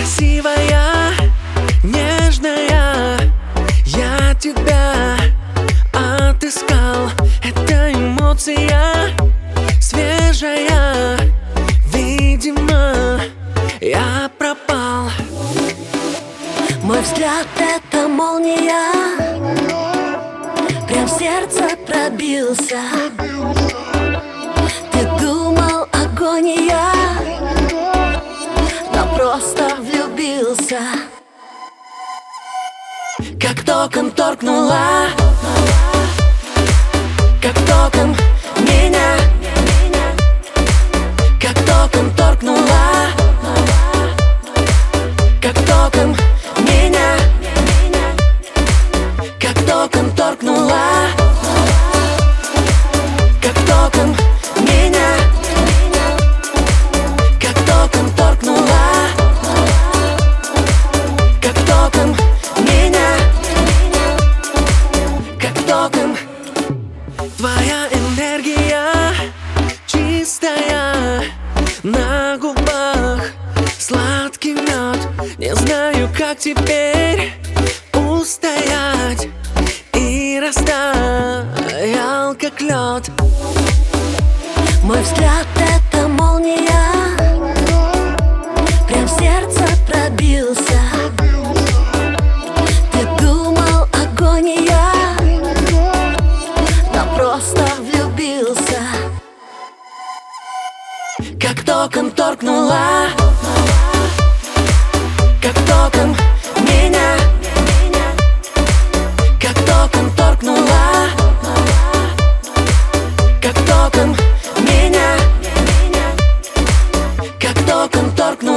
красивая, нежная, я тебя отыскал. Это эмоция свежая, видимо, я пропал. Мой взгляд — это молния, прям в сердце пробился. Ты думал, агония, но просто влюбился. Как током торкнула, как током меня, как током торкнула, как током меня, как током торкнула, как током меня, как током торкнула, как током меня, как током. Твоя энергия чистая, на губах сладкий мед. Не знаю, как теперь устоять, и растаял, как лед. Мой взгляд — это молния, прям в сердце пробился. Ты думал, агония, но просто влюбился. Как током торкнула, как током меня, как током торкнула, как током меня, как током торкнула.